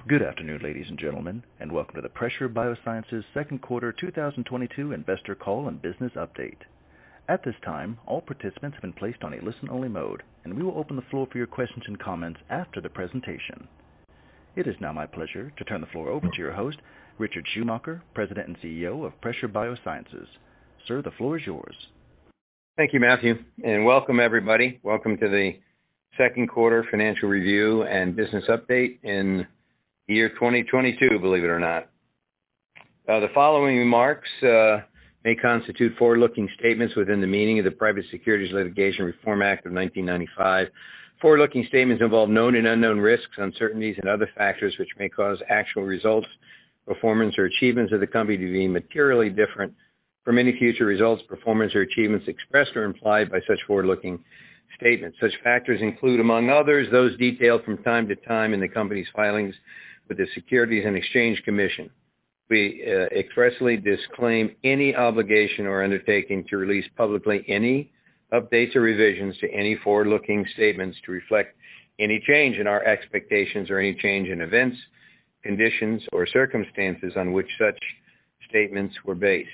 Good afternoon, ladies and gentlemen, and welcome to the Pressure BioSciences second quarter 2022 investor call and business update. At this time, all participants have been placed on a listen-only mode, and we will open the floor for your questions and comments after the presentation. It is now my pleasure to turn the floor over to your host, Richard Schumacher, President and CEO of Pressure BioSciences. Sir, the floor is yours. Thank you, Matthew, and welcome everybody. Welcome to the second quarter financial review and business update in year 2022, believe it or not. The following remarks may constitute forward-looking statements within the meaning of the Private Securities Litigation Reform Act of 1995. Forward-looking statements involve known and unknown risks, uncertainties, and other factors which may cause actual results, performance, or achievements of the company to be materially different from any future results, performance, or achievements expressed or implied by such forward-looking statements. Such factors include, among others, those detailed from time to time in the company's filings with the Securities and Exchange Commission. We expressly disclaim any obligation or undertaking to release publicly any updates or revisions to any forward-looking statements to reflect any change in our expectations or any change in events, conditions, or circumstances on which such statements were based.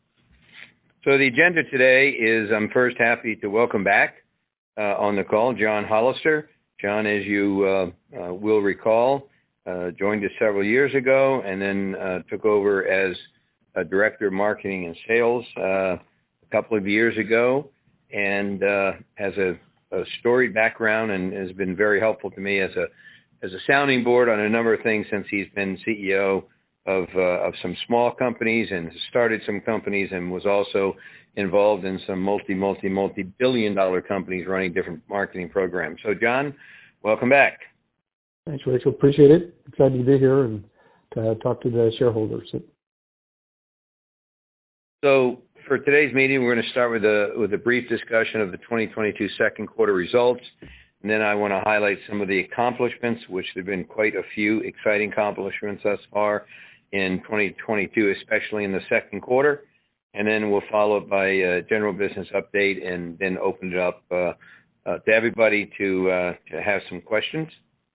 So the agenda today is I'm first happy to welcome back on the call John Hollister. John, as you will recall, joined us several years ago and then took over as a Director of Marketing and Sales a couple of years ago, and has a storied background and has been very helpful to me as a sounding board on a number of things since he's been CEO of some small companies and started some companies and was also involved in some multi-billion-dollar companies running different marketing programs. So, John, welcome back. Thanks, Rachel. Appreciate it. Excited to be here and to talk to the shareholders. So for today's meeting, we're going to start with a brief discussion of the 2022 second quarter results. And then I want to highlight some of the accomplishments, which there have been quite a few exciting accomplishments thus far in 2022, especially in the second quarter. And then we'll follow up by a general business update and then open it up to everybody to have some questions.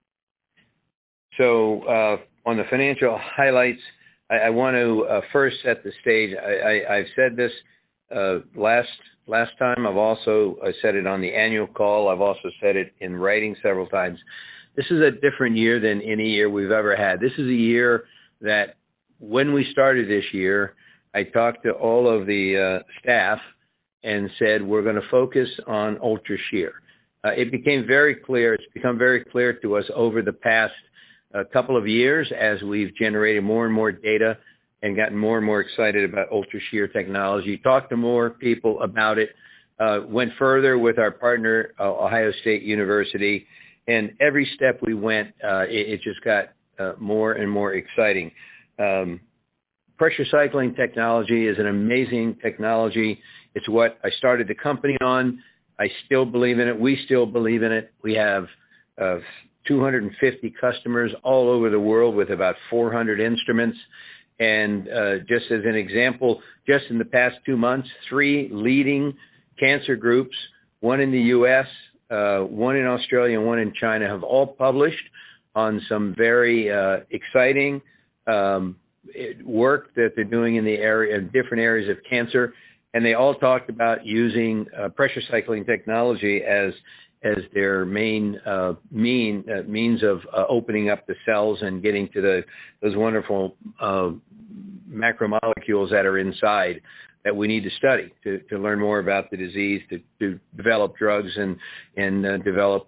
So on the financial highlights, I want to first set the stage. I've said this last time. I said it on the annual call. I've also said it in writing several times. This is a different year than any year we've ever had. This is a year that when we started this year, I talked to all of the staff and said, we're going to focus on UltraShear. It became very clear. It's become very clear to us over the past a couple of years as we've generated more and more data and gotten more and more excited about UltraShear technology, talked to more people about it, went further with our partner, Ohio State University, and every step we went, it just got more and more exciting. Pressure cycling technology is an amazing technology. It's what I started the company on. I still believe in it. We still believe in it. We have 250 customers all over the world with about 400 instruments. And just as an example, just in the past 2 months, 3 leading cancer groups, one in the U.S., one in Australia, and one in China, have all published on some very exciting work that they're doing in the area, in different areas of cancer. And they all talked about using pressure cycling technology as their main means of opening up the cells and getting to those wonderful macromolecules that are inside that we need to study to learn more about the disease, to develop drugs and develop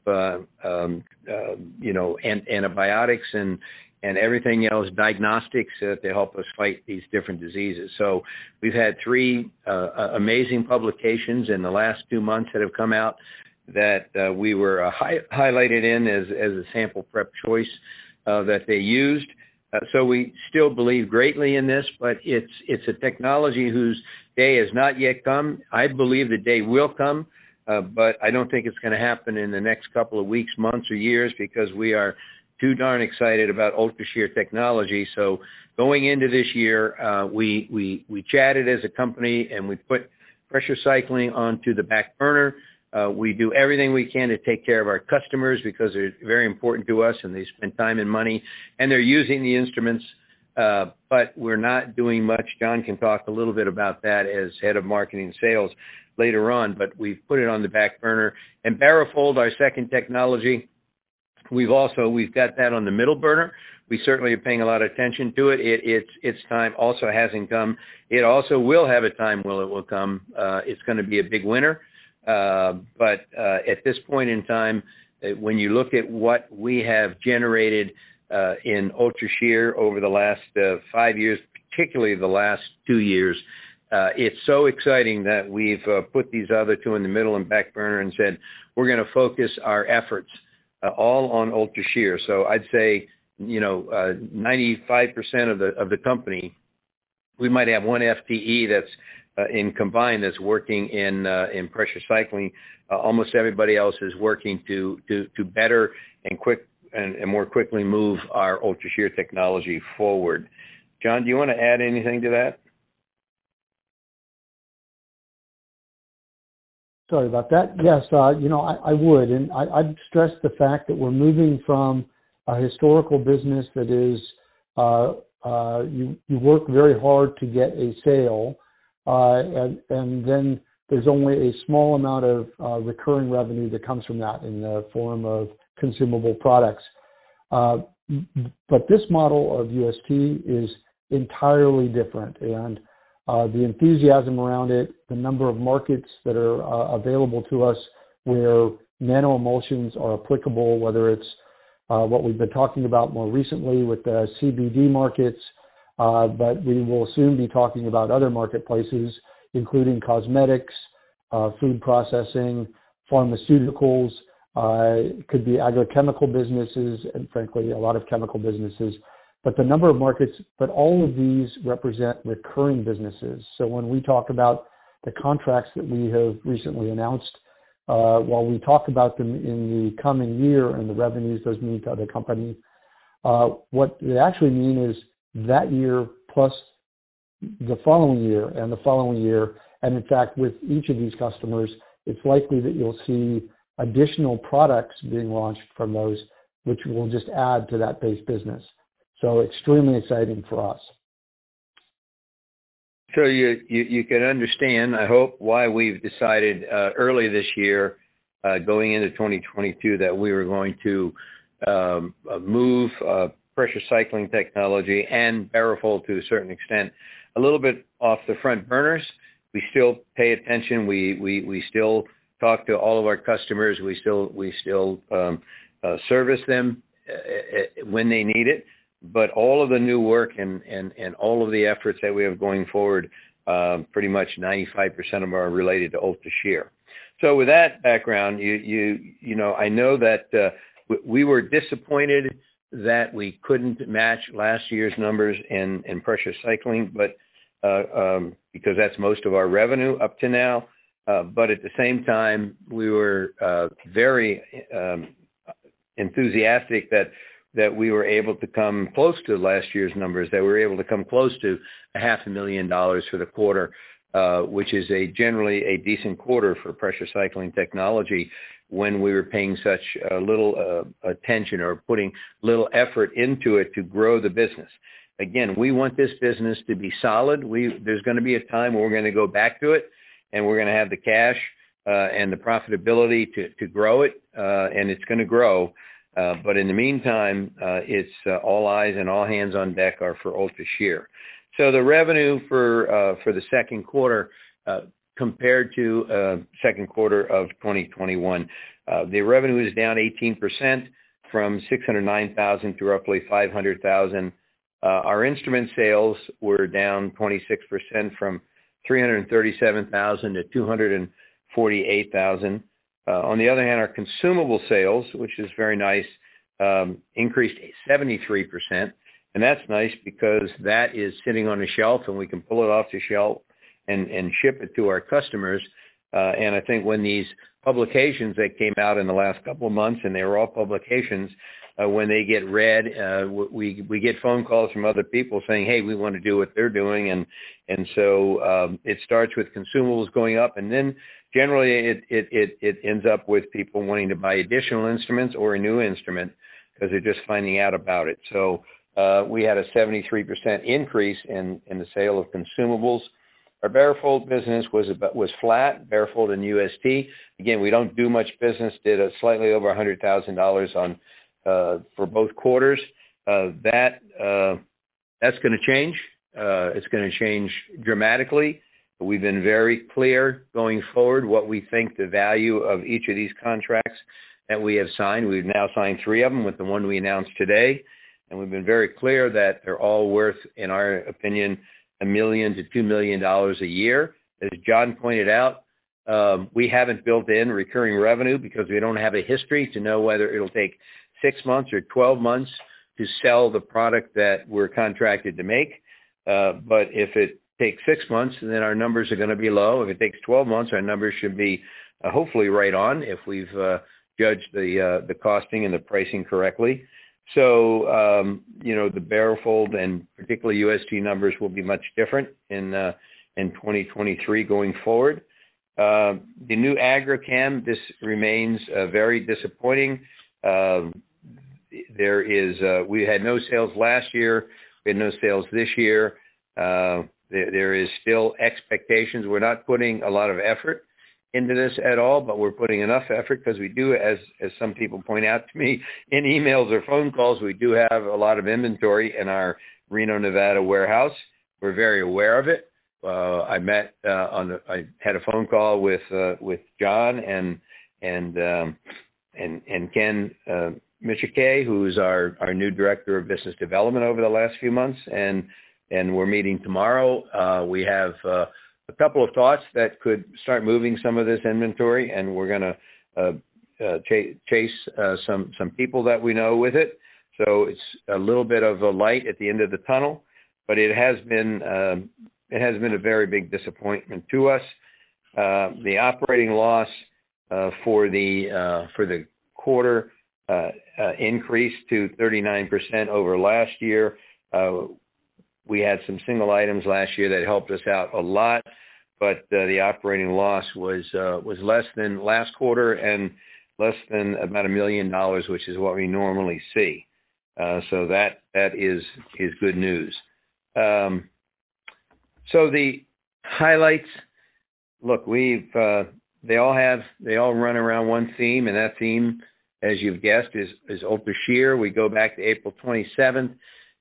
antibiotics and everything else, diagnostics to help us fight these different diseases. So we've had 3 amazing publications in the last 2 months that have come out that we were highlighted in as a sample prep choice that they used. So we still believe greatly in this, but it's a technology whose day has not yet come. I believe the day will come, but I don't think it's going to happen in the next couple of weeks, months, or years, because we are too darn excited about UltraShear technology. So going into this year, we chatted as a company and we put pressure cycling onto the back burner. We do everything we can to take care of our customers because they're very important to us and they spend time and money and they're using the instruments. But we're not doing much. John can talk a little bit about that as head of marketing and sales later on, but we've put it on the back burner. And BaroFold, our second technology, we've got that on the middle burner. We certainly are paying a lot of attention to it. Its time also hasn't come. It also will have a time when it will come. It's going to be a big winner. But at this point in time, when you look at what we have generated in UltraShear over the last 5 years, particularly the last 2 years, it's so exciting that we've put these other two in the middle and back burner and said we're going to focus our efforts all on UltraShear. So I'd say 95% of the company, we might have one FTE that's in combined that's working in pressure cycling. Almost everybody else is working to better and more quickly move our UltraShear technology forward. John, do you want to add anything to that? Sorry about that. Yes, I would. And I'd stress the fact that we're moving from a historical business that is you work very hard to get a sale, and then there's only a small amount of recurring revenue that comes from that in the form of consumable products. But this model of UST is entirely different, and the enthusiasm around it, the number of markets that are available to us where nanoemulsions are applicable, whether it's what we've been talking about more recently with the CBD markets, but we will soon be talking about other marketplaces, including cosmetics, food processing, pharmaceuticals, could be agrochemical businesses, and frankly, a lot of chemical businesses. But the number of markets, but all of these represent recurring businesses. So when we talk about the contracts that we have recently announced, while we talk about them in the coming year and the revenues those mean to the company, what they actually mean is that year plus the following year and the following year. And in fact, with each of these customers, it's likely that you'll see additional products being launched from those, which will just add to that base business. So extremely exciting for us. So you can understand, I hope, why we've decided early this year, going into 2022, that we were going to move pressure cycling technology and BaroFold to a certain extent a little bit off the front burners. We still pay attention. We still talk to all of our customers. We still service them when they need it. But all of the new work and all of the efforts that we have going forward, pretty much 95% of them are related to UltraShear. So with that background, I know that we were disappointed that we couldn't match last year's numbers in pressure cycling, but because that's most of our revenue up to now. But at the same time, we were very enthusiastic that we were able to come close to last year's numbers, that we were able to come close to $500,000 for the quarter, which is generally a decent quarter for pressure cycling technology when we were paying such little attention or putting little effort into it to grow the business. Again, we want this business to be solid. There's going to be a time where we're going to go back to it, and we're going to have the cash and the profitability to grow it, and it's going to grow. But in the meantime, it's all eyes and all hands on deck are for UltraShear. So the revenue for the second quarter compared to second quarter of 2021, the revenue is down 18% from $609,000 to roughly $500,000. Our instrument sales were down 26% from $337,000 to $248,000. On the other hand, our consumable sales, which is very nice, increased 73%. And that's nice because that is sitting on the shelf and we can pull it off the shelf and ship it to our customers. And I think when these publications that came out in the last couple of months, and they were all publications, when they get read, we get phone calls from other people saying, hey, we want to do what they're doing. And so it starts with consumables going up, and then generally it ends up with people wanting to buy additional instruments or a new instrument because they're just finding out about it. So we had a 73% increase in the sale of consumables. Our BaroFold business was flat, BaroFold and UST. Again, we don't do much business, did a slightly over $100,000 on for both quarters. That's going to change. It's going to change dramatically. We've been very clear going forward what we think the value of each of these contracts that we have signed. We've now signed 3 of them with the one we announced today. And we've been very clear that they're all worth, in our opinion, $1 million to $2 million a year. As John pointed out, we haven't built in recurring revenue because we don't have a history to know whether it'll take 6 months or 12 months to sell the product that we're contracted to make. But if it takes 6 months, then our numbers are going to be low. If it takes 12 months, our numbers should be hopefully right on if we've judged the costing and the pricing correctly. So, the BaroFold and particularly UST numbers will be much different in 2023 going forward. The new Agrochem, this remains very disappointing. We had no sales last year. We had no sales this year. There is still expectations. We're not putting a lot of effort into this at all, but we're putting enough effort because we do, as some people point out to me in emails or phone calls, we do have a lot of inventory in our Reno, Nevada warehouse. We're very aware of it. I had a phone call with John and Ken Michike, who's our new director of business development over the last few months, and we're meeting tomorrow. We have a couple of thoughts that could start moving some of this inventory, and we're going to chase some people that we know with it. So it's a little bit of a light at the end of the tunnel, but it has been a very big disappointment to us. The operating loss for the quarter increased to 39% over last year. We had some single items last year that helped us out a lot, but the operating loss was less than last quarter and less than about $1 million, which is what we normally see. So that is good news. So the highlights, look, they all run around one theme, and that theme, as you've guessed, is UltraShear. We go back to April 27th.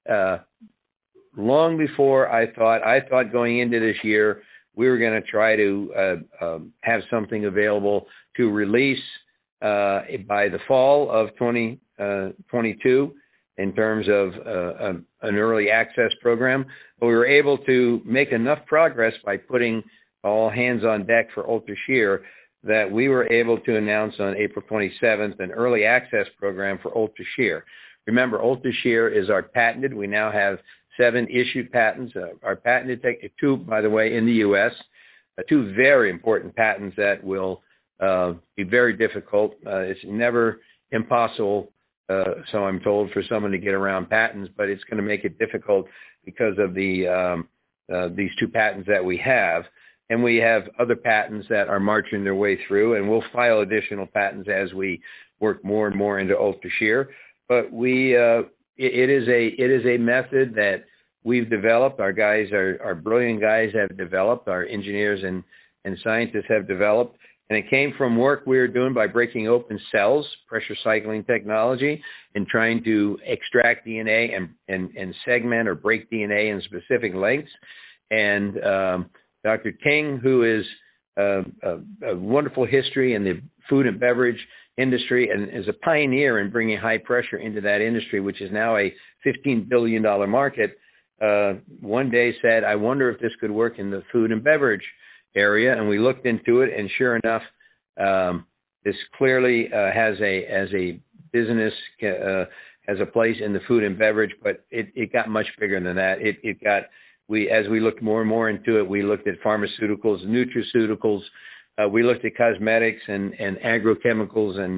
Long before I thought going into this year, we were going to try to have something available to release by the fall of 2022 in terms of an early access program. But we were able to make enough progress by putting all hands on deck for UltraShear that we were able to announce on April 27th an early access program for UltraShear. Remember, UltraShear is our patented. We now have 7 issued patents. Our patented 2, by the way, in the U.S., 2 very important patents that will be very difficult. It's never impossible, so I'm told, for someone to get around patents, but it's going to make it difficult because of these 2 patents that we have. And we have other patents that are marching their way through, and we'll file additional patents as we work more and more into UltraShear. But it is a method that we've developed. Our guys, our brilliant guys have developed. Our engineers and scientists have developed. And it came from work we were doing by breaking open cells, pressure cycling technology, and trying to extract DNA and segment or break DNA in specific lengths. And Dr. King, who is a wonderful history in the food and beverage industry and is a pioneer in bringing high pressure into that industry, which is now a $15 billion market, one day said, I wonder if this could work in the food and beverage area. And we looked into it, and sure enough, this clearly has a business, has a place in the food and beverage, but it got much bigger than that. As we looked more and more into it, we looked at pharmaceuticals, nutraceuticals, we looked at cosmetics and agrochemicals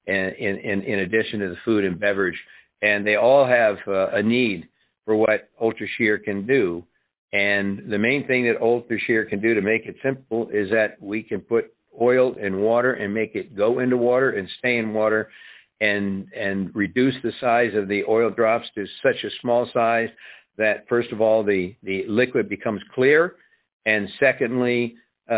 in addition to the food and beverage. And they all have a need for what UltraShear can do. And the main thing that UltraShear can do, to make it simple, is that we can put oil in water and make it go into water and stay in water, and reduce the size of the oil drops to such a small size that, first of all, the liquid becomes clear, and secondly,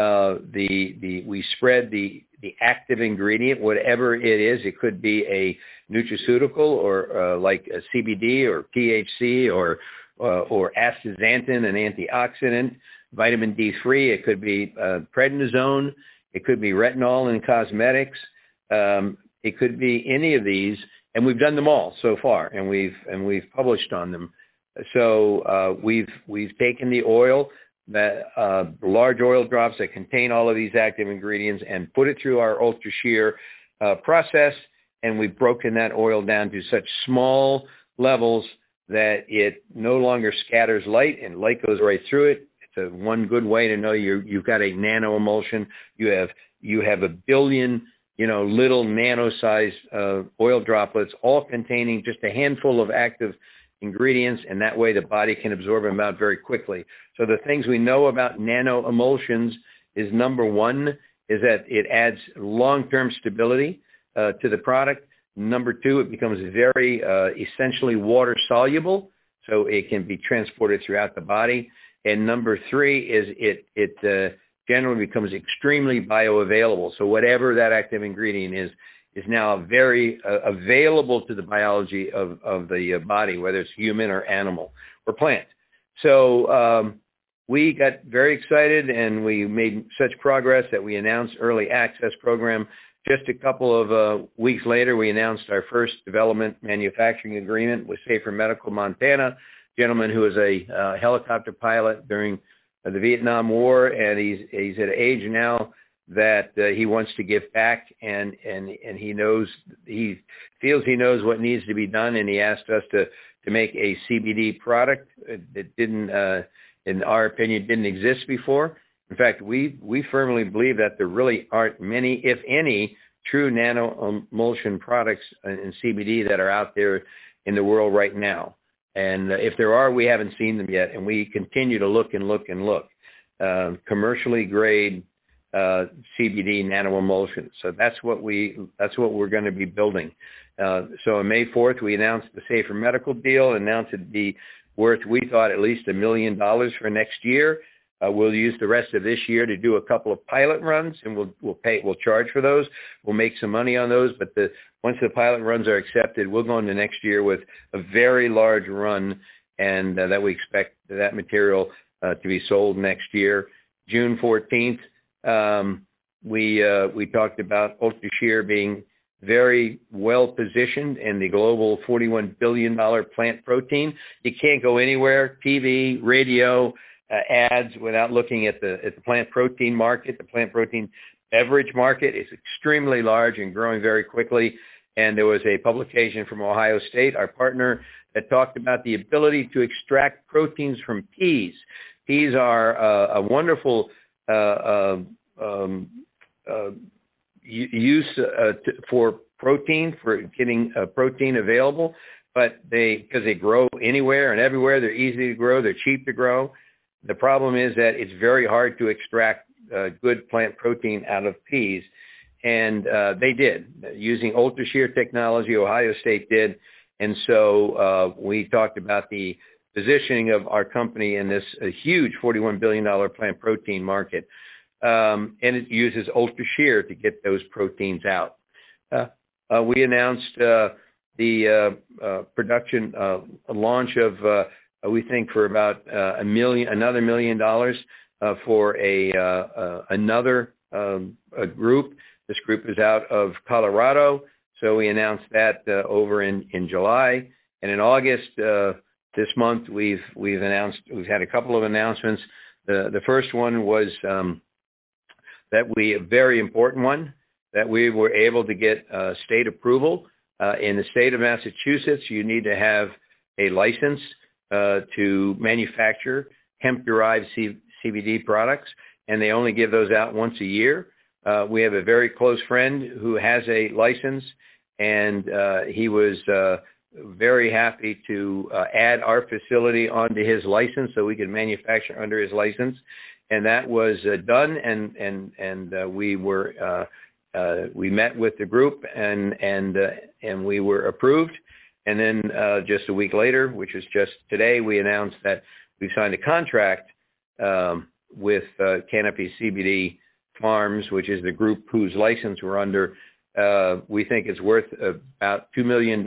we spread the active ingredient, whatever it is. It could be a nutraceutical, or like a CBD or THC, or astaxanthin, an antioxidant, vitamin D3. It could be prednisone. It could be retinol in cosmetics. It could be any of these, and we've done them all so far, and we've published on them. So we've taken the oil, that large oil drops that contain all of these active ingredients, and put it through our UltraShear process, and we've broken that oil down to such small levels that it no longer scatters light, and light goes right through it. It's one good way to know you've got a nano emulsion. You have a billion little nano-sized oil droplets, all containing just a handful of active ingredients, and that way the body can absorb them out very quickly. So the things we know about nano emulsions is, number one, is that it adds long-term stability to the product. Number two, it becomes very essentially water soluble, so it can be transported throughout the body. And number three is it generally becomes extremely bioavailable. So whatever that active ingredient is now very available to the biology of the body, whether it's human or animal or plant. So we got very excited, and we made such progress that we announced early access program. Just a couple of weeks later, we announced our first development manufacturing agreement with Safer Medical Montana, a gentleman who was a helicopter pilot during the Vietnam War, and he's at an age now that he wants to give back, and he feels he knows what needs to be done, and he asked us to make a CBD product that didn't, in our opinion, didn't exist before. In fact, we firmly believe that there really aren't many, if any, true nano emulsion products in CBD that are out there in the world right now. And if there are, we haven't seen them yet, and we continue to look and look and look. Commercially grade CBD nano emulsion. So that's what we're going to be building. So on May 4th, we announced the Safer Medical deal, announced it'd be worth, we thought, at least $1 million for next year. We'll use the rest of this year to do a couple of pilot runs, and we'll charge for those. We'll make some money on those, but once the pilot runs are accepted, we'll go into next year with a very large run, and that we expect that material to be sold next year. June 14th, we talked about UltraShear being very well positioned in the global $41 billion plant protein. You can't go anywhere, TV, radio, ads, without looking at the plant protein market. The plant protein beverage market is extremely large and growing very quickly. And there was a publication from Ohio State, our partner, that talked about the ability to extract proteins from peas. Peas are a wonderful use for protein, for getting protein available, but because they grow anywhere and everywhere, they're easy to grow, they're cheap to grow. The problem is that it's very hard to extract good plant protein out of peas, and they did, using UltraShear technology. Ohio State did, and so we talked about the positioning of our company in this huge $41 billion plant protein market. And it uses UltraShear to get those proteins out. We announced the production launch of, we think, for about another $1 million for another group. This group is out of Colorado, so we announced that over in July. And in August this month, we've had a couple of announcements. The first one was a very important one, that we were able to get state approval. In the state of Massachusetts, you need to have a license to manufacture hemp-derived CBD products, and they only give those out once a year. We have a very close friend who has a license, and he was very happy to add our facility onto his license so we could manufacture under his license. And that was done, and we met with the group, and we were approved. And then just a week later, which is just today, we announced that we've signed a contract with Canopy CBD Farms, which is the group whose license we're under. We think it's worth about $2 million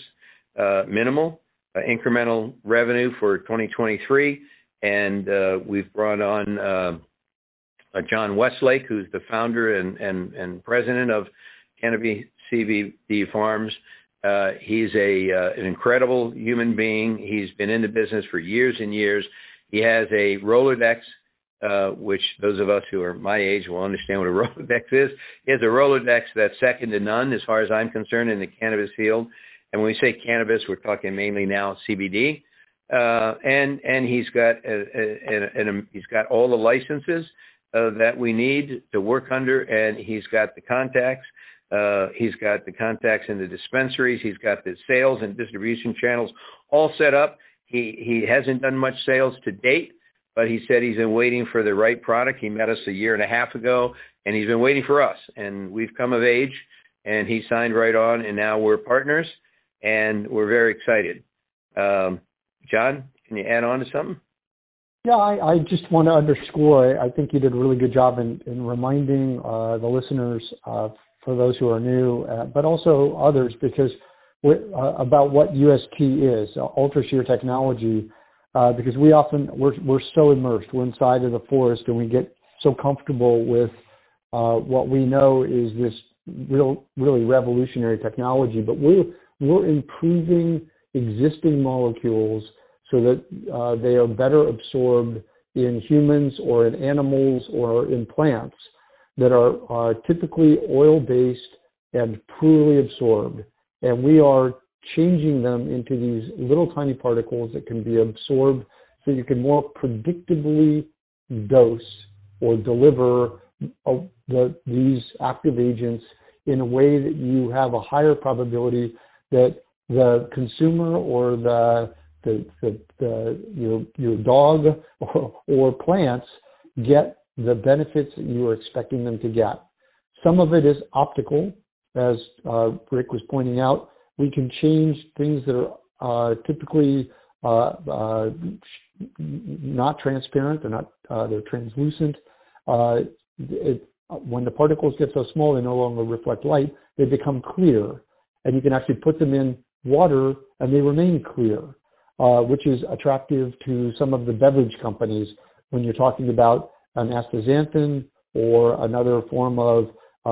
minimal incremental revenue for 2023. And we've brought on John Westlake, who's the founder and president of Canopy CBD Farms. He's an incredible human being. He's been in the business for years and years. He has a Rolodex, which those of us who are my age will understand what a Rolodex is. He has a Rolodex that's second to none as far as I'm concerned in the cannabis field. And when we say cannabis, we're talking mainly now CBD. And he's got he's got all the licenses that we need to work under, and he's got the contacts. He's got the contacts in the dispensaries. He's got the sales and distribution channels all set up. He hasn't done much sales to date, but he said he's been waiting for the right product. He met us a year and a half ago, and he's been waiting for us. And we've come of age, and he signed right on, and now we're partners, and we're very excited. John, can you add on to something? Yeah, I just want to underscore, I think you did a really good job in reminding the listeners, for those who are new, but also others, because about what UST is, UltraShear technology, because we're so immersed, we're inside of the forest, and we get so comfortable with what we know is this really revolutionary technology, but we're improving existing molecules so that they are better absorbed in humans or in animals or in plants that are typically oil-based and poorly absorbed. And we are changing them into these little tiny particles that can be absorbed so you can more predictably dose or deliver these active agents in a way that you have a higher probability that the consumer or your dog or plants get the benefits that you are expecting them to get. Some of it is optical, as Rick was pointing out. We can change things that are typically not transparent. They're translucent. When the particles get so small, they no longer reflect light. They become clear, and you can actually put them in water, and they remain clear, which is attractive to some of the beverage companies when you're talking about an astaxanthin or another form of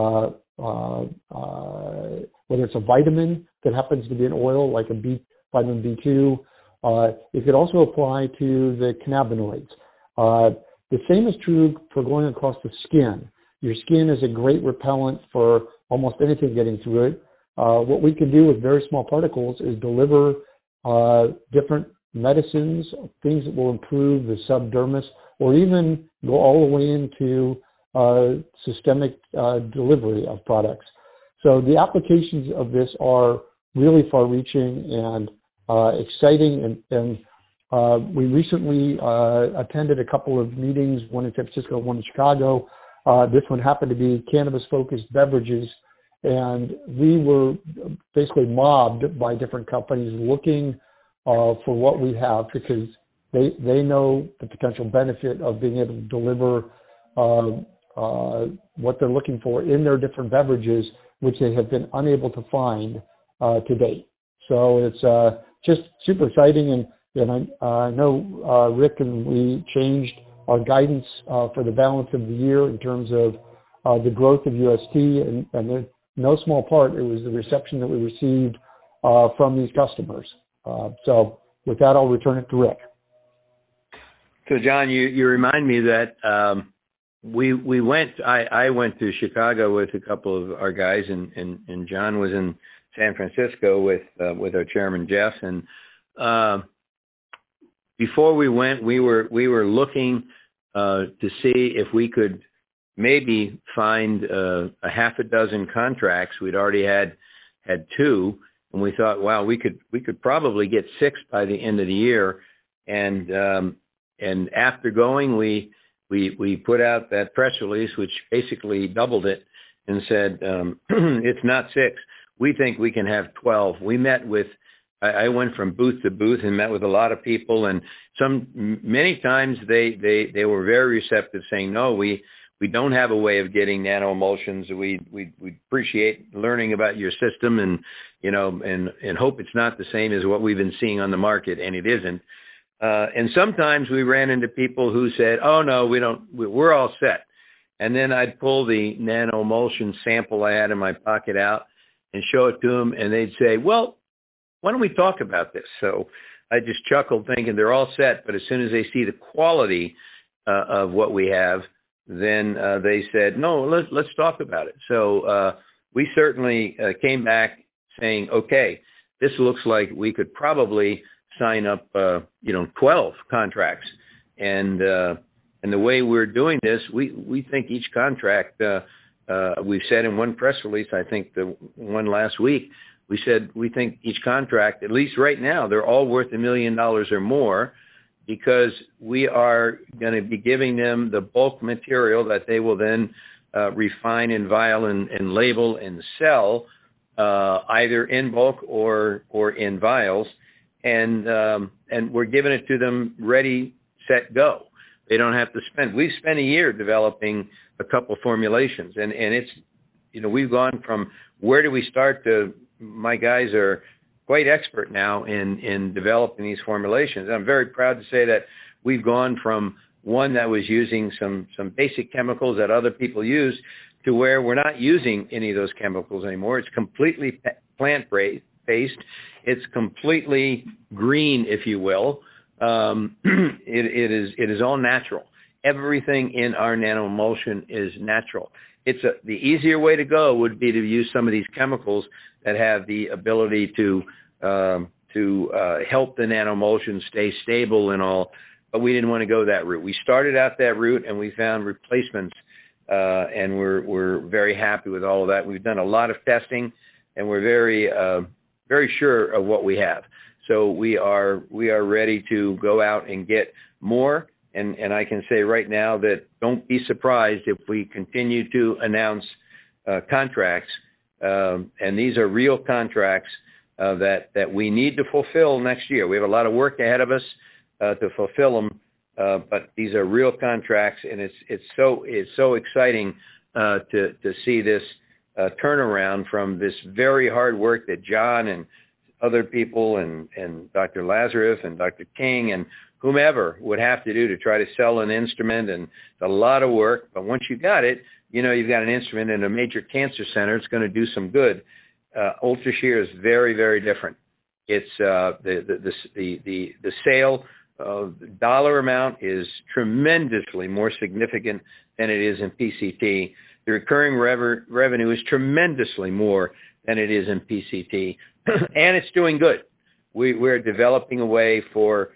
whether it's a vitamin that happens to be an oil, like vitamin B2. It could also apply to the cannabinoids. The same is true for going across the skin. Your skin is a great repellent for almost anything getting through it. What we can do with very small particles is deliver different medicines, things that will improve the subdermis, or even go all the way into systemic delivery of products. So the applications of this are really far-reaching and exciting. And we recently attended a couple of meetings, one in San Francisco, one in Chicago. This one happened to be cannabis-focused beverages. And we were basically mobbed by different companies looking for what we have, because they know the potential benefit of being able to deliver what they're looking for in their different beverages, which they have been unable to find to date. So it's just super exciting. And I know Rick and we changed our guidance for the balance of the year in terms of the growth of UST, and in no small part, it was the reception that we received from these customers. So with that, I'll return it to Rick. So John, you remind me that I went to Chicago with a couple of our guys, and John was in San Francisco with our chairman Jeff. And before we went, we were looking to see if we could maybe find a half a dozen contracts. We'd already had had 2, and we thought, wow, we could probably get 6 by the end of the year. And after going, we put out that press release, which basically doubled it, and said, it's not 6. We think we can have 12. We met with, I went from booth to booth and met with a lot of people, and many times they were very receptive, saying, no, we don't have a way of getting nanoemulsions. We appreciate learning about your system, and and hope it's not the same as what we've been seeing on the market, and it isn't. And sometimes we ran into people who said, oh no, we're all set. And then I'd pull the nanoemulsion sample I had in my pocket out and show it to them, and they'd say, well, why don't we talk about this? So I just chuckled, thinking they're all set, but as soon as they see the quality of what we have, then they said, no, let's talk about it. So we certainly came back saying, okay, this looks like we could probably sign up 12 contracts, and the way we're doing this, we think each contract, we've said in one press release, I think the one last week, we said we think each contract, at least right now, they're all worth $1 million or more, because we are going to be giving them the bulk material that they will then refine and vial and label and sell, either in bulk or in vials, and we're giving it to them ready, set, go. They don't have to spend. We've spent a year developing a couple formulations, and it's, we've gone from where do we start to, my guys are quite expert now in developing these formulations. I'm very proud to say that we've gone from one that was using some basic chemicals that other people use to where we're not using any of those chemicals anymore. It's completely plant-based. It's completely green, if you will. It is all natural. Everything in our nanoemulsion is natural. The easier way to go would be to use some of these chemicals that have the ability to help the nanoemulsion stay stable and all, but we didn't want to go that route. We started out that route, and we found replacements, and we're very happy with all of that. We've done a lot of testing, and we're very sure of what we have. So we are ready to go out and get more. And I can say right now that don't be surprised if we continue to announce contracts, and these are real contracts that we need to fulfill next year. We have a lot of work ahead of us to fulfill them, but these are real contracts, and it's so exciting to see this turnaround from this very hard work that John and other people and Dr. Lazarus and Dr. King and whomever would have to do to try to sell an instrument, and it's a lot of work. But once you got it, you've got an instrument in a major cancer center. It's going to do some good. UltraShear is very, very different. It's the sale dollar amount is tremendously more significant than it is in PCT. The recurring revenue is tremendously more than it is in PCT, and it's doing good. We're developing a way for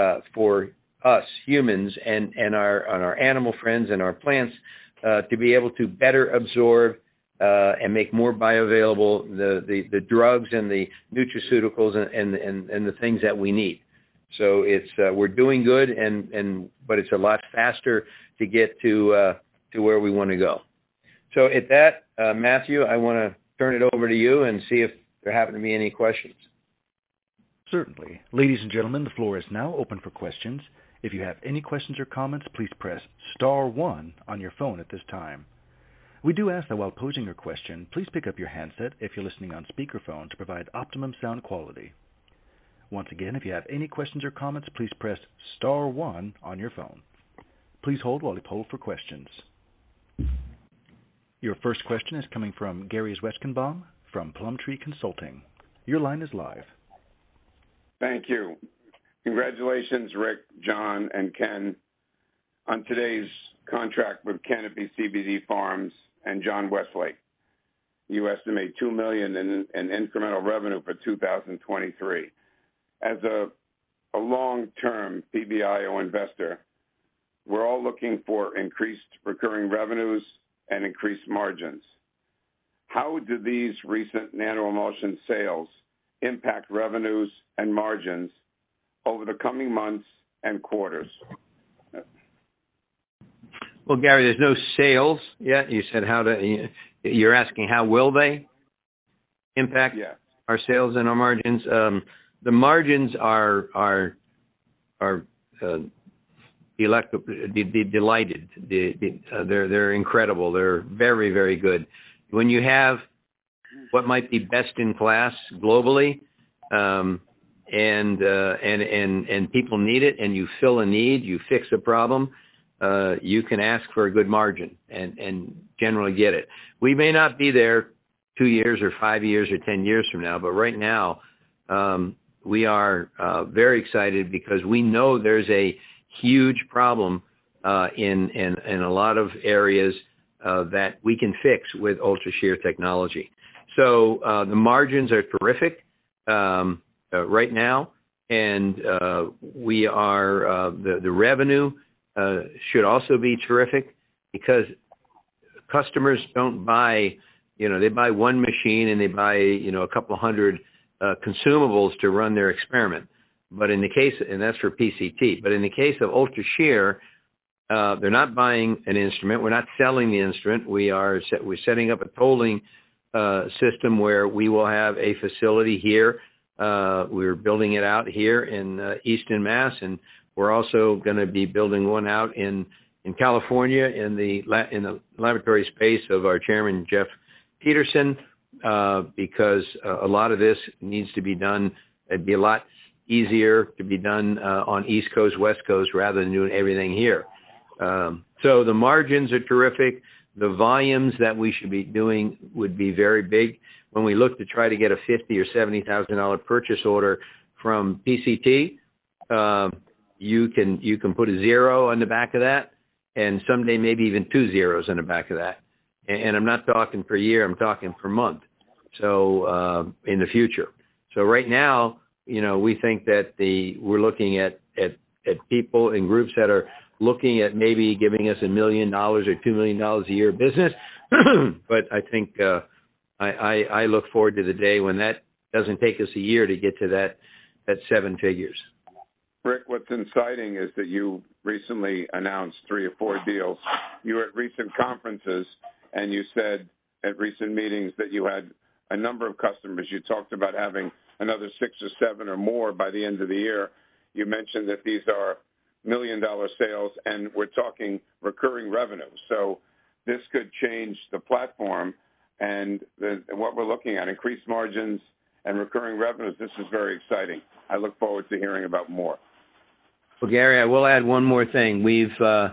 us humans and our animal friends and our plants to be able to better absorb and make more bioavailable the drugs and the nutraceuticals and the things that we need. So we're doing good, but it's a lot faster to get to where we want to go. So at that, Matthew, I want to turn it over to you and see if there happen to be any questions. Certainly. Ladies and gentlemen, the floor is now open for questions. If you have any questions or comments, please press star 1 on your phone at this time. We do ask that while posing your question, please pick up your handset if you're listening on speakerphone to provide optimum sound quality. Once again, if you have any questions or comments, please press star 1 on your phone. Please hold while we poll for questions. Your first question is coming from Gary Zwetkenbaum from Plum Tree Consulting. Your line is live. Thank you. Congratulations, Rick, John, and Ken, on today's contract with Canopy CBD Farms and John Westlake. You estimate $2 million in incremental revenue for 2023. As a long-term PBIO investor, we're all looking for increased recurring revenues and increased margins. How do these recent nano-emulsion sales impact revenues and margins over the coming months and quarters? Well, Gary, there's no sales yet. You said you're asking how will they impact our sales and our margins? The margins are delighted. They're incredible. They're very, very good. When you have what might be best in class globally, and people need it, and you fill a need, you fix a problem, you can ask for a good margin and generally get it. We may not be there 2 years or 5 years or 10 years from now, but right now we are very excited because we know there's a huge problem in a lot of areas that we can fix with UltraShear technology. So the margins are terrific right now, and we are the revenue should also be terrific because customers don't buy, they buy one machine and they buy, a couple hundred consumables to run their experiment. But in the case, and that's for PCT, but in the case of UltraShear, they're not buying an instrument. We're not selling the instrument. We're setting up a tolling system where we will have a facility here. We're building it out here in Easton, Mass, and we're also going to be building one out in California in the laboratory space of our chairman, Jeff Peterson, because a lot of this needs to be done. It'd be a lot easier to be done on East Coast, West Coast, rather than doing everything here. So the margins are terrific. The volumes that we should be doing would be very big. When we look to try to get a $50,000 or $70,000 purchase order from PCT, you can put a zero on the back of that, and someday maybe even 2 zeros on the back of that. And I'm not talking per year; I'm talking per month. So in the future. So right now, we think that we're looking at people in groups that are looking at maybe giving us $1 million or $2 million a year business. But I think I look forward to the day when that doesn't take us a year to get to that 7 figures. Rick, what's exciting is that you recently announced 3 or 4 deals. You were at recent conferences, and you said at recent meetings that you had a number of customers. You talked about having another 6 or 7 or more by the end of the year. You mentioned that these are $1 million sales, and we're talking recurring revenue. So this could change the platform and what we're looking at, increased margins and recurring revenues. This is very exciting. I look forward to hearing about more. Well, Gary, I will add one more thing. We've,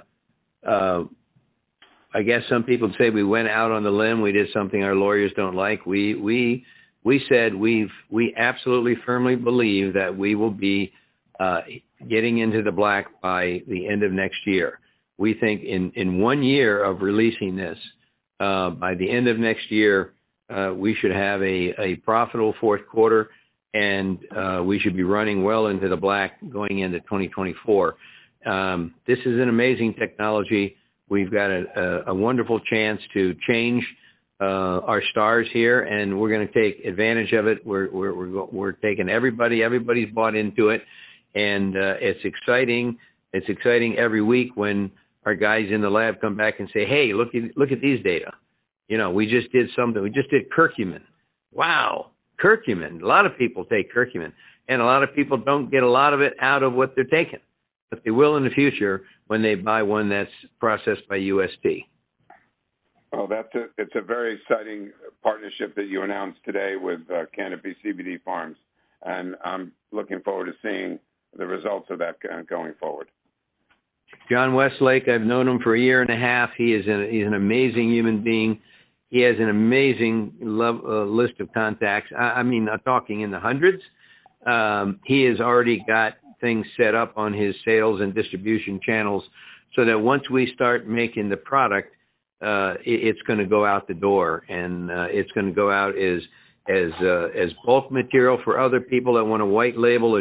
I guess some people say we went out on the limb. We did something our lawyers don't like. We said we absolutely firmly believe that we will be getting into the black by the end of next year. We think in 1 year of releasing this, by the end of next year, we should have a profitable fourth quarter, and we should be running well into the black going into 2024. This is an amazing technology. We've got a wonderful chance to change our stars here, and we're going to take advantage of it. We're taking everybody's bought into it, and it's exciting. It's exciting every week when our guys in the lab come back and say, "Hey, look at these data. We just did something. We just did curcumin. Wow, curcumin. A lot of people take curcumin, and a lot of people don't get a lot of it out of what they're taking, but they will in the future when they buy one that's processed by UST." Well, it's a very exciting partnership that you announced today with Canopy CBD Farms, and I'm looking forward to seeing the results of that going forward. John Westlake, I've known him for 1.5 years. He's an amazing human being. He has an amazing list of contacts. I mean, I'm talking in the hundreds. He has already got things set up on his sales and distribution channels so that once we start making the product, it's going to go out the door, and it's going to go out as bulk material for other people that want to white label or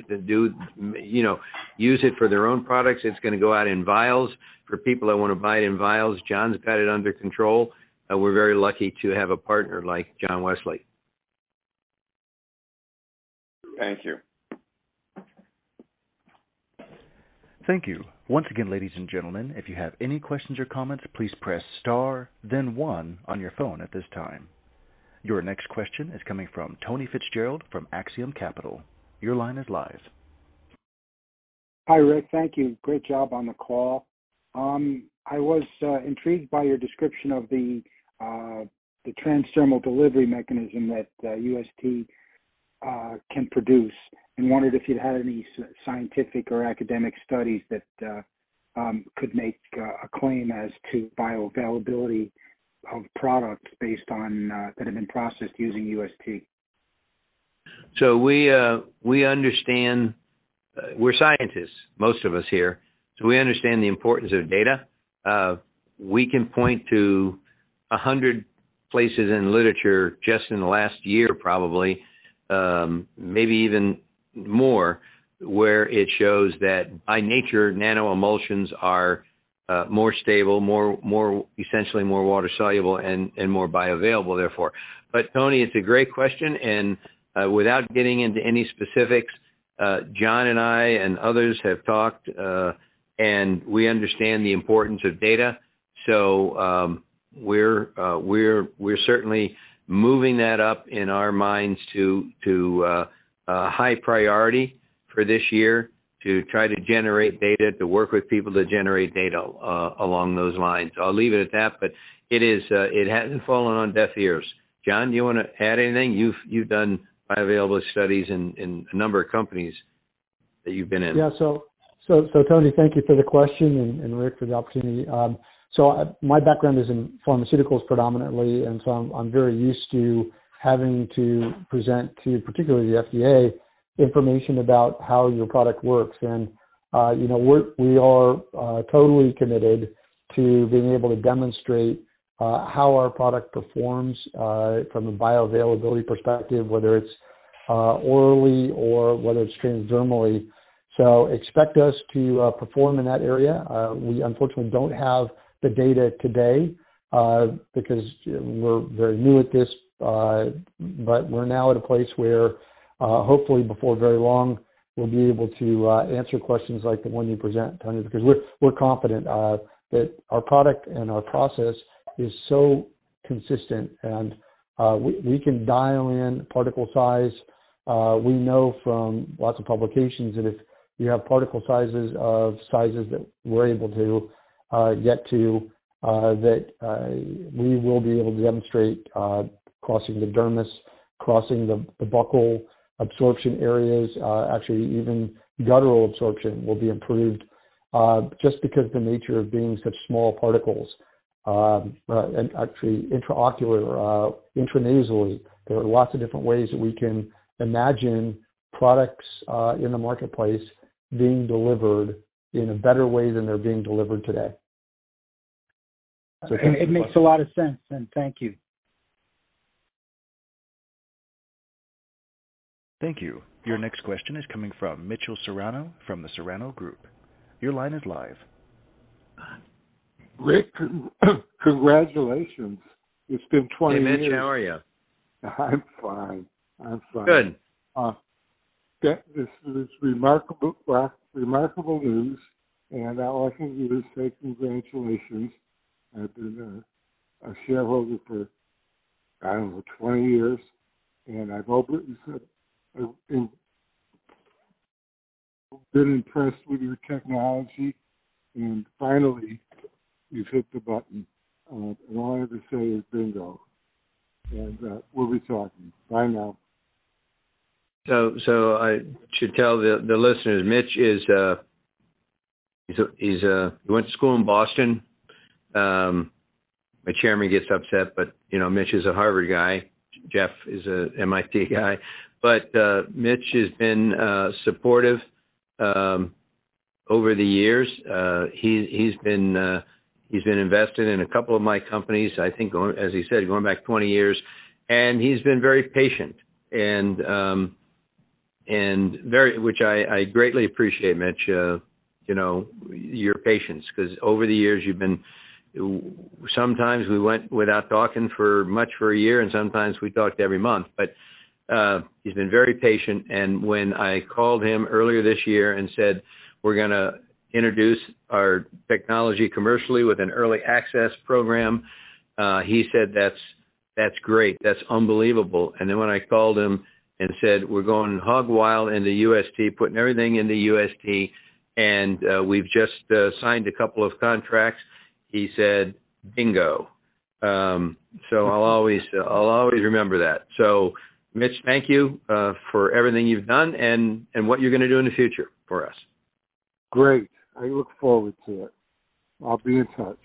use it for their own products. It's going to go out in vials for people that want to buy it in vials. John's got it under control, we're very lucky to have a partner like John Westlake. Thank you. Thank you. Once again, ladies and gentlemen, if you have any questions or comments, please press star, then 1 on your phone at this time. Your next question is coming from Tony Fitzgerald from Axiom Capital. Your line is live. Hi, Rick. Thank you. Great job on the call. I was intrigued by your description of the transdermal delivery mechanism that UST can produce, and wondered if you'd had any scientific or academic studies that could make a claim as to bioavailability of products based on that have been processed using UST. So we understand, we're scientists, most of us here, so we understand the importance of data. We can point to 100 places in literature just in the last year probably, maybe even more, where it shows that by nature nanoemulsions are more stable, more essentially more water soluble and more bioavailable therefore. But Tony, it's a great question, and without getting into any specifics, John and I and others have talked, and we understand the importance of data. So we're certainly moving that up in our minds to high priority for this year, to try to generate data, to work with people to generate data along those lines. I'll leave it at that, but it hasn't fallen on deaf ears. John, do you want to add anything? You've done bioavailability studies in a number of companies that you've been in. Yeah, so Tony, thank you for the question, and Rick for the opportunity. So my background is in pharmaceuticals predominantly, and so I'm very used to having to present to particularly the FDA information about how your product works. And, we are totally committed to being able to demonstrate how our product performs from a bioavailability perspective, whether it's orally or whether it's transdermally. So expect us to perform in that area. We unfortunately don't have the data today because we're very new at this, but we're now at a place where hopefully before very long we'll be able to answer questions like the one you present, Tony, because we're confident that our product and our process is so consistent, and we can dial in particle size. We know from lots of publications that if you have particle sizes that we're able to get to, that we will be able to demonstrate crossing the dermis, crossing the buccal absorption areas, actually even guttural absorption will be improved just because of the nature of being such small particles. And actually intraocular, intranasally, there are lots of different ways that we can imagine products in the marketplace being delivered in a better way than they're being delivered today. So it makes a lot of sense, and thank you. Thank you. Your next question is coming from Mitchell Serrano from the Serrano Group. Your line is live. Rick, congratulations. It's been 20 years. Hey, Mitch, how are you? I'm fine. Good. This is remarkable news, and all I can do is say congratulations. I've been a shareholder for, 20 years, and I've been impressed with your technology, and finally, you've hit the button. And all I have to say is bingo. And we'll be talking. Bye now. So I should tell the listeners, Mitch is he went to school in Boston. My chairman gets upset, but Mitch is a Harvard guy. Jeff is a MIT guy, but Mitch has been supportive over the years. He's been invested in a couple of my companies. I think, as he said, going back 20 years, and he's been very patient and very, which I greatly appreciate, Mitch. Your patience, because over the years you've been sometimes we went without talking for a year, and sometimes we talked every month. But he's been very patient. And when I called him earlier this year and said, we're going to introduce our technology commercially with an early access program, he said, that's great. That's unbelievable. And then when I called him and said, we're going hog wild into UST, putting everything into UST, and we've just signed a couple of contracts, he said, bingo. So I'll always remember that. So Mitch, thank you for everything you've done and what you're going to do in the future for us. Great. I look forward to it. I'll be in touch.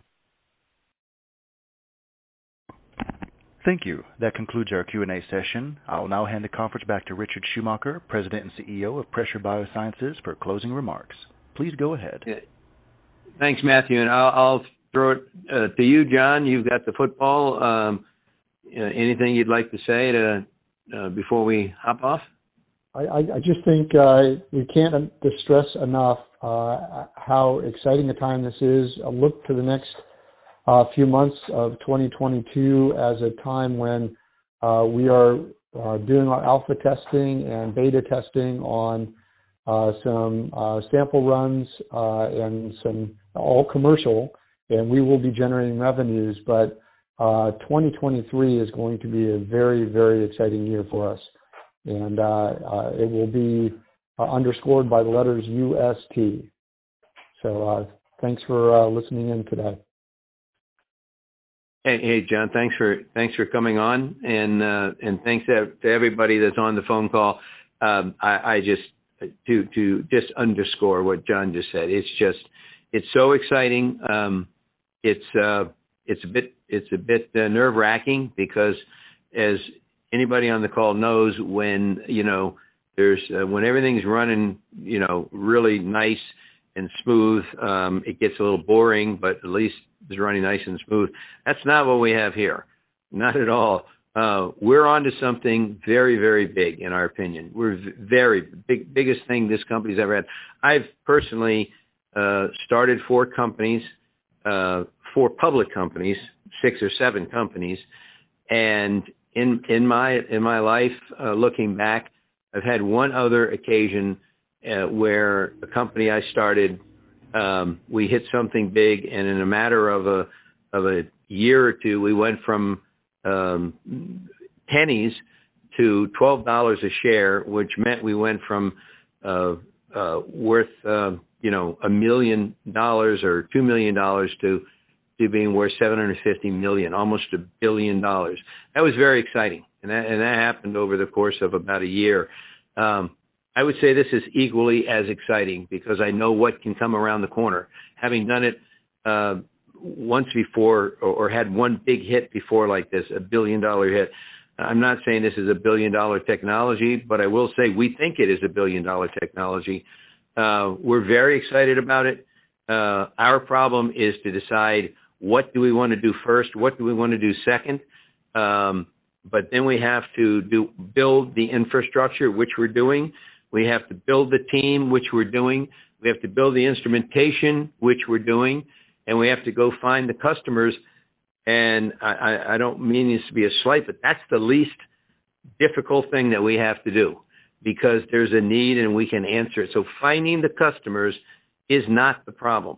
Thank you. That concludes our Q&A session. I'll now hand the conference back to Richard Schumacher, President and CEO of Pressure BioSciences, for closing remarks. Please go ahead. Yeah. Thanks, Matthew. And I'll throw it to you, John. You've got the football. Anything you'd like to say before we hop off? I just think we can't stress enough how exciting a time this is. Look to the next few months of 2022 as a time when we are doing our alpha testing and beta testing on some sample runs and some all commercial, and we will be generating revenues. But 2023 is going to be a very, very exciting year for us. And it will be underscored by the letters UST. So thanks for listening in today. Hey, John, thanks for coming on, and thanks to everybody that's on the phone call. I just to just underscore what John just said. It's so exciting. It's a bit nerve-wracking because, as anybody on the call knows, when when everything's running really nice and smooth, it gets a little boring, but at least it's running nice and smooth. That's not what we have here, not at all. We're on to something very, very big, in our opinion. We're very biggest thing this company's ever had. I've personally started 4 companies, 4 public companies, 6 or 7 companies, and in my life, looking back, I've had one other occasion where a company I started, we hit something big, and in a matter of a year or two, we went from pennies to $12 a share, which meant we went from worth $1 million or $2 million to being worth $750 million, almost $1 billion. That was very exciting, and that happened over the course of about a year. I would say this is equally as exciting because I know what can come around the corner. Having done it once before or had one big hit before like this, $1 billion hit. I'm not saying this is $1 billion technology, but I will say we think it is $1 billion technology. We're very excited about it. Our problem is to decide what do we want to do first, what do we want to do second. But then we have to build the infrastructure, which we're doing. We have to build the team, which we're doing. We have to build the instrumentation, which we're doing. And we have to go find the customers. And I don't mean this to be a slight, but that's the least difficult thing that we have to do because there's a need and we can answer it. So finding the customers is not the problem.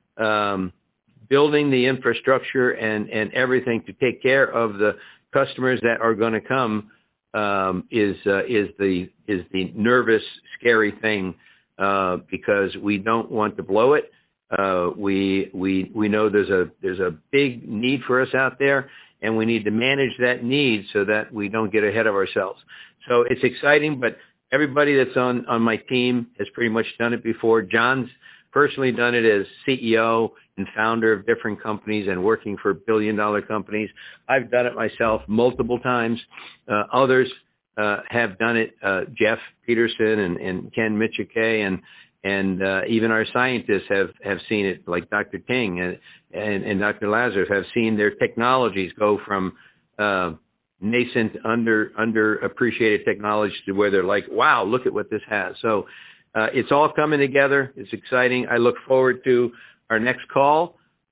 Building the infrastructure and everything to take care of the customers that are going to come is the nervous, scary thing because we don't want to blow it. We know there's a big need for us out there, and we need to manage that need so that we don't get ahead of ourselves. So it's exciting, but everybody that's on my team has pretty much done it before. John's personally done it as CEO and founder of different companies and working for billion-dollar companies. I've done it myself multiple times. Others have done it. Jeff Peterson and Ken Michike and even our scientists have seen it, like Dr. Ting and Dr. Lazarus have seen their technologies go from nascent, underappreciated technology to where they're like, wow, look at what this has. So it's all coming together. It's exciting. I look forward to our next call.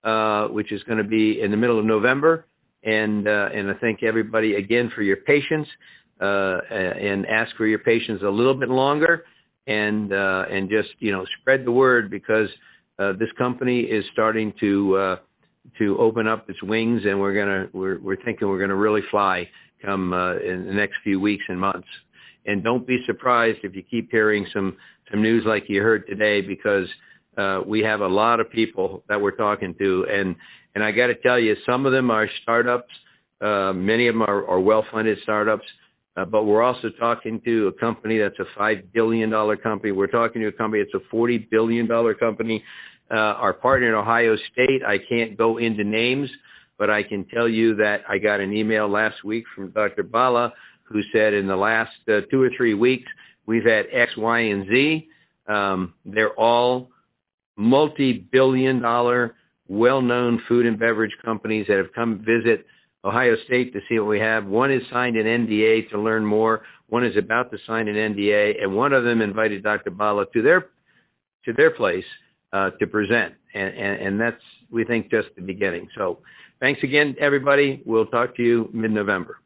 which is going to be in the middle of November. And I thank everybody again for your patience, and ask for your patience a little bit longer, and just, spread the word, because this company is starting to open up its wings, and we're thinking we're gonna really fly come in the next few weeks and months. And don't be surprised if you keep hearing some news like you heard today, because we have a lot of people that we're talking to, and I got to tell you, some of them are startups. Many of them are well-funded startups, but we're also talking to a company that's a $5 billion company. We're talking to a company that's a $40 billion company. Our partner in Ohio State, I can't go into names, but I can tell you that I got an email last week from Dr. Bala, who said in the last 2 or 3 weeks, we've had X, Y, and Z. They're all multi-billion-dollar, well-known food and beverage companies that have come visit Ohio State to see what we have. One has signed an NDA to learn more. One is about to sign an NDA, and one of them invited Dr. Bala to their place to present, and that's, we think, just the beginning. So thanks again, everybody. We'll talk to you mid-November.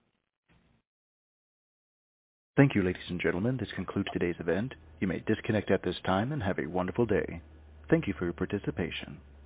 Thank you, ladies and gentlemen. This concludes today's event. You may disconnect at this time and have a wonderful day. Thank you for your participation.